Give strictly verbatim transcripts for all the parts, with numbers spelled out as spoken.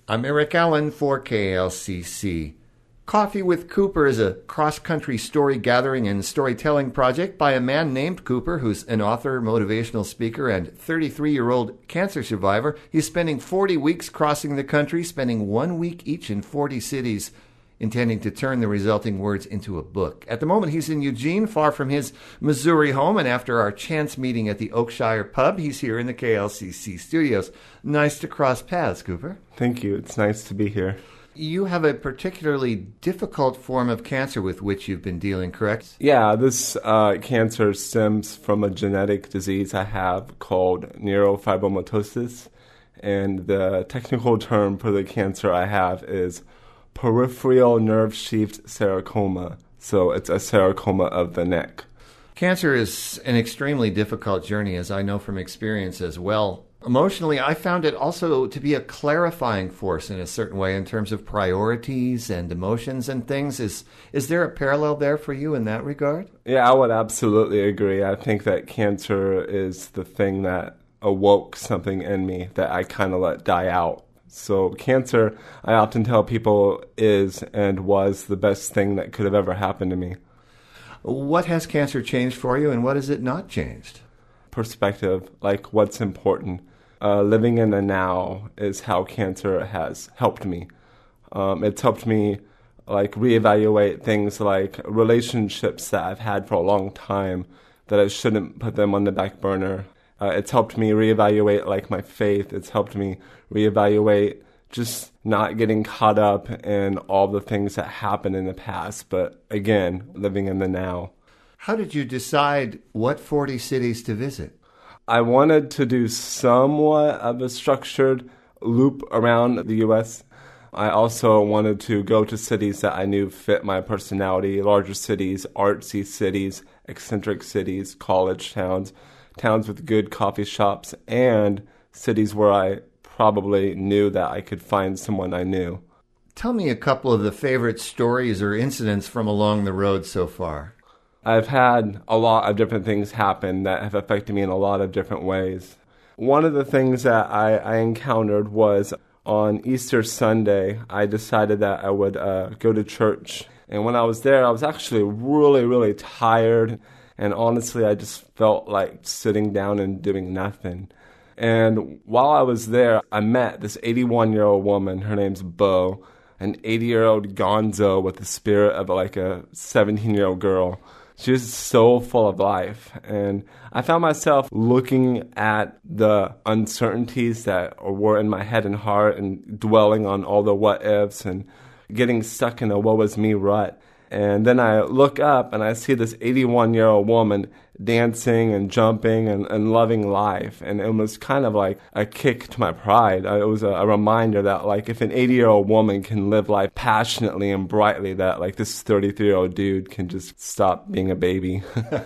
I'm Eric Allen for K L C C. Coffee with Cooper is a cross-country story gathering and storytelling project by a man named Cooper, who's an author, motivational speaker, and thirty-three-year-old cancer survivor. He's spending forty weeks crossing the country, spending one week each in forty cities, intending to turn the resulting words into a book. At the moment, he's in Eugene, far from his Missouri home, and after our chance meeting at the Oakshire Pub, he's here in the K L C C studios. Nice to cross paths, Cooper. Thank you. It's nice to be here. You have a particularly difficult form of cancer with which you've been dealing, correct? Yeah, this uh, cancer stems from a genetic disease I have called neurofibromatosis, and the technical term for the cancer I have is peripheral nerve sheath sarcoma. So it's a sarcoma of the neck. Cancer is an extremely difficult journey, as I know from experience as well. Emotionally, I found it also to be a clarifying force in a certain way in terms of priorities and emotions and things. Is is there a parallel there for you in that regard? Yeah, I would absolutely agree. I think that cancer is the thing that awoke something in me that I kind of let die out. So cancer, I often tell people, is and was the best thing that could have ever happened to me. What has cancer changed for you, and what has it not changed? Perspective, like what's important. Uh, living in the now is how cancer has helped me. Um, it's helped me like reevaluate things like relationships that I've had for a long time that I shouldn't put them on the back burner. Uh, it's helped me reevaluate like my faith. It's helped me reevaluate just not getting caught up in all the things that happened in the past, but again, living in the now. How did you decide what forty cities to visit? I wanted to do somewhat of a structured loop around the U S. I also wanted to go to cities that I knew fit my personality, larger cities, artsy cities, eccentric cities, college towns, towns with good coffee shops, and cities where I probably knew that I could find someone I knew. Tell me a couple of the favorite stories or incidents from along the road so far. I've had a lot of different things happen that have affected me in a lot of different ways. One of the things that I, I encountered was on Easter Sunday, I decided that I would uh, go to church. And when I was there, I was actually really, really tired. And honestly, I just felt like sitting down and doing nothing. And while I was there, I met this eighty-one-year-old woman. Her name's Bo, an eighty-year-old gonzo with the spirit of like a seventeen-year-old girl. She was so full of life. And I found myself looking at the uncertainties that were in my head and heart and dwelling on all the what-ifs and getting stuck in a woe-is-me rut. And then I look up and I see this eighty-one-year-old woman dancing and jumping and, and loving life. And it was kind of like a kick to my pride. It was a, a reminder that like if an eighty-year-old woman can live life passionately and brightly, that like this thirty-three-year-old dude can just stop being a baby.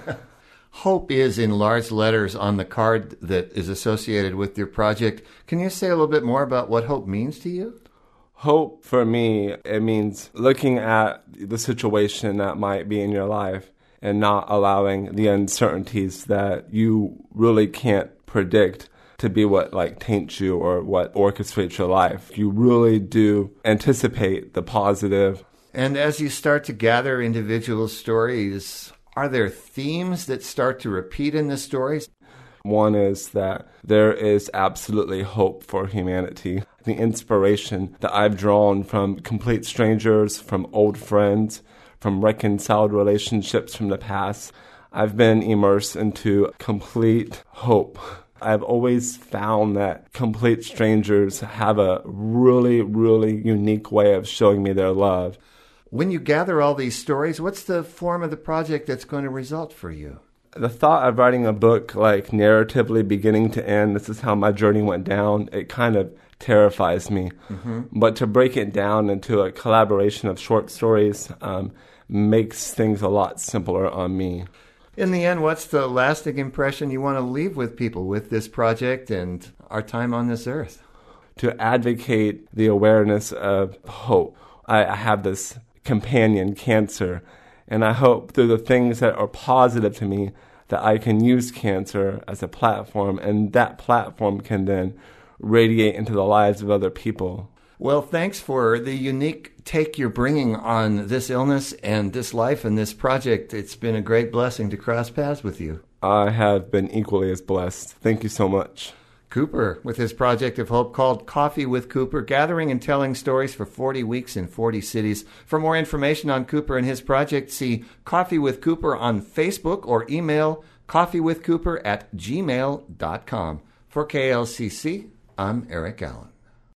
Hope is in large letters on the card that is associated with your project. Can you say a little bit more about what hope means to you? Hope for me, it means looking at the situation that might be in your life and not allowing the uncertainties that you really can't predict to be what like taints you or what orchestrates your life. You really do anticipate the positive. And as you start to gather individual stories, are there themes that start to repeat in the stories? One is that there is absolutely hope for humanity. The inspiration that I've drawn from complete strangers, from old friends, from reconciled relationships from the past, I've been immersed into complete hope. I've always found that complete strangers have a really, really unique way of showing me their love. When you gather all these stories, what's the form of the project that's going to result for you? The thought of writing a book, like narratively beginning to end, this is how my journey went down, it kind of terrifies me. Mm-hmm. But to break it down into a collaboration of short stories um, makes things a lot simpler on me. In the end, what's the lasting impression you want to leave with people with this project and our time on this earth? To advocate the awareness of hope. I, I have this companion, cancer, and I hope through the things that are positive to me that I can use cancer as a platform, and that platform can then radiate into the lives of other people. Well, thanks for the unique take you're bringing on this illness and this life and this project. It's been a great blessing to cross paths with you. I have been equally as blessed. Thank you so much. Cooper, with his project of hope called Coffee with Cooper, gathering and telling stories for forty weeks in forty cities. For more information on Cooper and his project, see Coffee with Cooper on Facebook or email coffeewithcooper at gmail dot com. For K L C C, I'm Eric Allen.